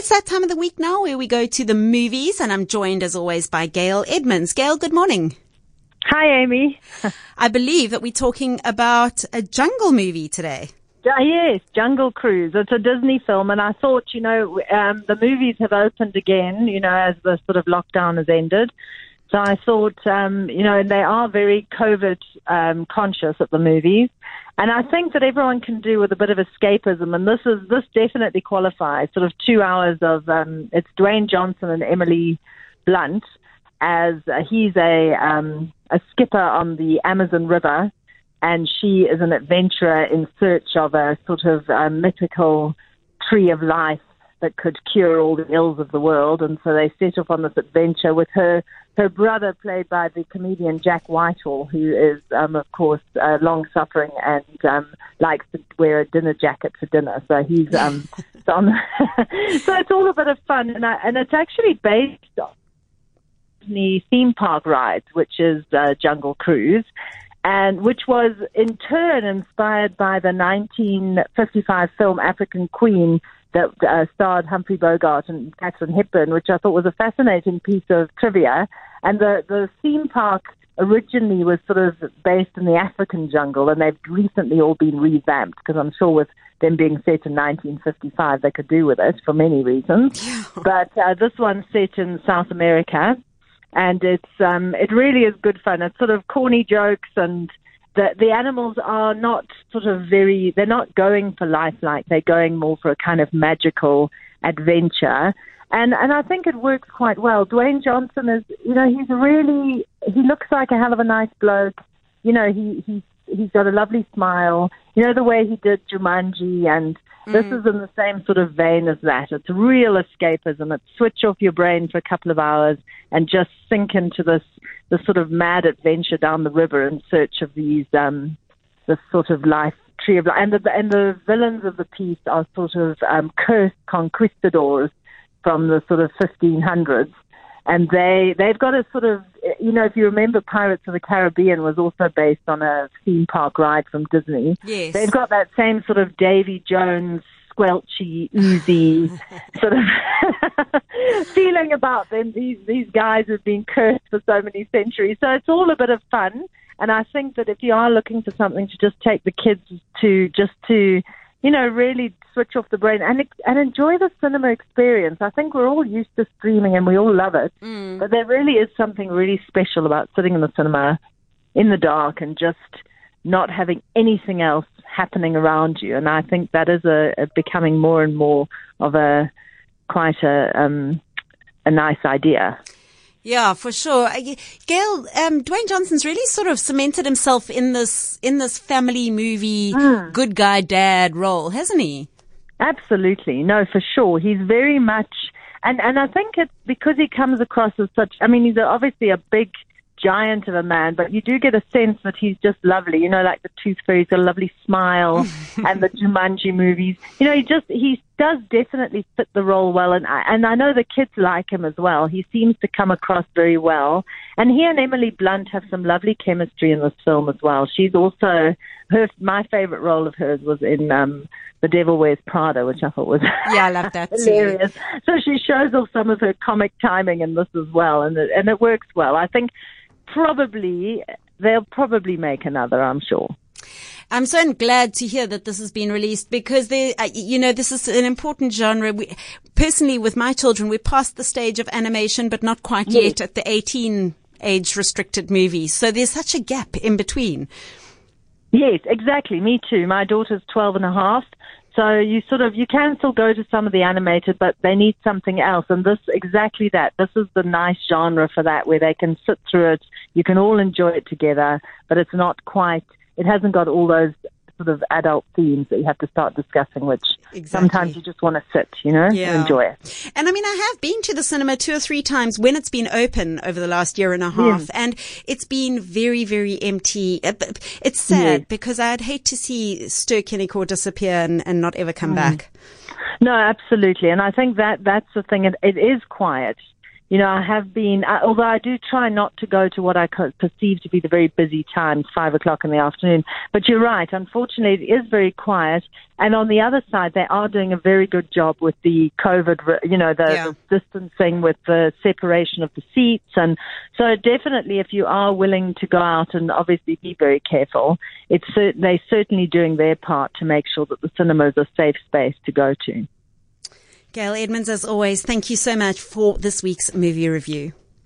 It's that time of the week now where we go to the movies, and I'm joined as always by Gail Edmonds. Gail, good morning. Hi, Amy. I believe that we're talking about a jungle movie today. Yes, Jungle Cruise. It's a Disney film, and I thought, the movies have opened again, as the sort of lockdown has ended. So I thought, they are very COVID conscious at the movies. And I think that everyone can do with a bit of escapism, and this definitely qualifies. Sort of 2 hours of it's Dwayne Johnson and Emily Blunt as he's a skipper on the Amazon River, and she is an adventurer in search of a sort of mythical tree of life that could cure all the ills of the world. And so they set off on this adventure with her brother, played by the comedian Jack Whitehall, who is, of course, long-suffering and likes to wear a dinner jacket for dinner. So he's on. So it's all a bit of fun, and it's actually based on the theme park rides, which is Jungle Cruise, and which was in turn inspired by the 1955 film African Queen that starred Humphrey Bogart and Katharine Hepburn, which I thought was a fascinating piece of trivia. And the theme park originally was sort of based in the African jungle, and they've recently all been revamped, because I'm sure with them being set in 1955, they could do with it for many reasons. But this one's set in South America, and it really is good fun. It's sort of corny jokes, and the animals are not they're not going for lifelike. They're going more for a kind of magical adventure. And I think it works quite well. Dwayne Johnson is, he looks like a hell of a nice bloke. He's got a lovely smile. The way he did Jumanji, and this is in the same sort of vein as that. It's real escapism. It's switch off your brain for a couple of hours and just sink into this sort of mad adventure down the river in search of these this sort of life tree of life. And the villains of the piece are sort of cursed conquistadors from the sort of 1500s. And they've got a sort of, if you remember, Pirates of the Caribbean was also based on a theme park ride from Disney. Yes. They've got that same sort of Davy Jones, squelchy, oozy sort of feeling about them. These guys have been cursed for so many centuries. So it's all a bit of fun. And I think that if you are looking for something to just take the kids to really switch off the brain and enjoy the cinema experience. I think we're all used to streaming and we all love it, but there really is something really special about sitting in the cinema in the dark and just not having anything else happening around you. And I think that is becoming more and more of quite a nice idea. Yeah, for sure. Gail, Dwayne Johnson's really sort of cemented himself in this family movie good guy dad role, hasn't he? Absolutely. No, for sure. He's very much, and I think it's because he comes across as such, he's obviously a big giant of a man, but you do get a sense that he's just lovely, like the Tooth Fairy's got a lovely smile and the Jumanji movies. He does definitely fit the role well, and I know the kids like him as well. He seems to come across very well. And he and Emily Blunt have some lovely chemistry in this film as well. She's also, my favorite role of hers was in The Devil Wears Prada, which I thought was I love that hilarious. So she shows off some of her comic timing in this as well, and it works well. I think they'll probably make another, I'm sure. I'm so glad to hear that this has been released, because this is an important genre. Personally, with my children, we're past the stage of animation, but not quite yet at the 18 age restricted movies. So there's such a gap in between. Yes, exactly. Me too. My daughter's 12 and a half. So you can still go to some of the animated, but they need something else. And exactly that. This is the nice genre for that, where they can sit through it. You can all enjoy it together, but it hasn't got all those sort of adult themes that you have to start discussing, which sometimes you just want to sit, and enjoy it. And I have been to the cinema 2 or 3 times when it's been open over the last year and a half, and it's been very, very empty. It's sad because I'd hate to see Ster Kinnear disappear and not ever come back. No, absolutely. And I think that's the thing. It is quiet. I have been, although I do try not to go to what I perceive to be the very busy times, 5 o'clock in the afternoon. But you're right. Unfortunately, it is very quiet. And on the other side, they are doing a very good job with the COVID, the distancing, with the separation of the seats. And so definitely, if you are willing to go out and obviously be very careful, they're certainly doing their part to make sure that the cinema is a safe space to go to. Gail Edmonds, as always, thank you so much for this week's movie review.